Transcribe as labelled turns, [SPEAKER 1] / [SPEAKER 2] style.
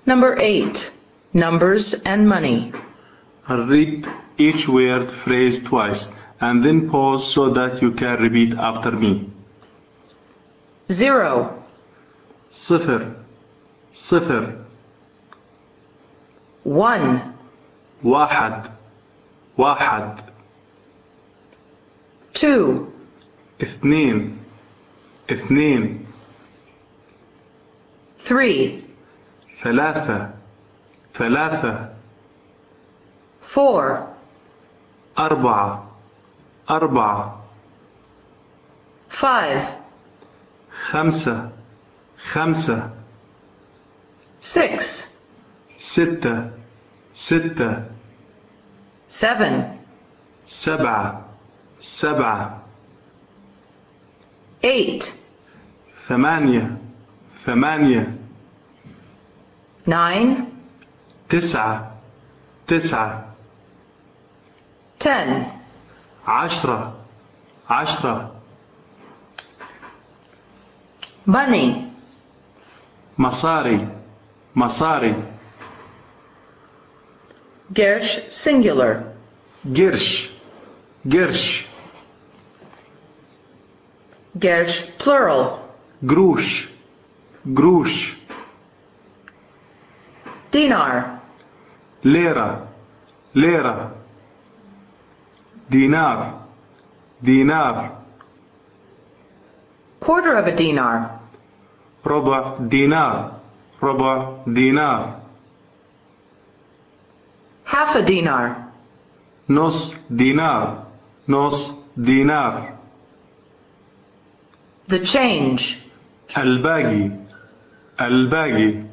[SPEAKER 1] Number 8. Numbers and money.
[SPEAKER 2] Read each word phrase twice and then pause so that you can repeat after me.
[SPEAKER 1] 0.
[SPEAKER 2] صفر صفر
[SPEAKER 1] 1.
[SPEAKER 2] واحد واحد
[SPEAKER 1] 2.
[SPEAKER 2] اثنين اثنين
[SPEAKER 1] 3.
[SPEAKER 2] ثلاثة ثلاثة
[SPEAKER 1] 4.
[SPEAKER 2] أربعة أربعة
[SPEAKER 1] 5.
[SPEAKER 2] خمسة خمسة
[SPEAKER 1] 6.
[SPEAKER 2] ستة ستة
[SPEAKER 1] 7.
[SPEAKER 2] سبعة سبعة
[SPEAKER 1] 8.
[SPEAKER 2] ثمانية ثمانية
[SPEAKER 1] 9.
[SPEAKER 2] تسعة تسعة
[SPEAKER 1] 10.
[SPEAKER 2] عشرة عشرة
[SPEAKER 1] Money.
[SPEAKER 2] مصاري مصاري
[SPEAKER 1] Gersh singular.
[SPEAKER 2] قرش قرش
[SPEAKER 1] Gersh plural.
[SPEAKER 2] قروش قروش
[SPEAKER 1] Dinar.
[SPEAKER 2] ليرة ليرة دينار دينار
[SPEAKER 1] Quarter of a dinar.
[SPEAKER 2] ربع دينار ربع دينار
[SPEAKER 1] Half a dinar.
[SPEAKER 2] نص دينار نص دينار
[SPEAKER 1] The change.
[SPEAKER 2] الباقي الباقي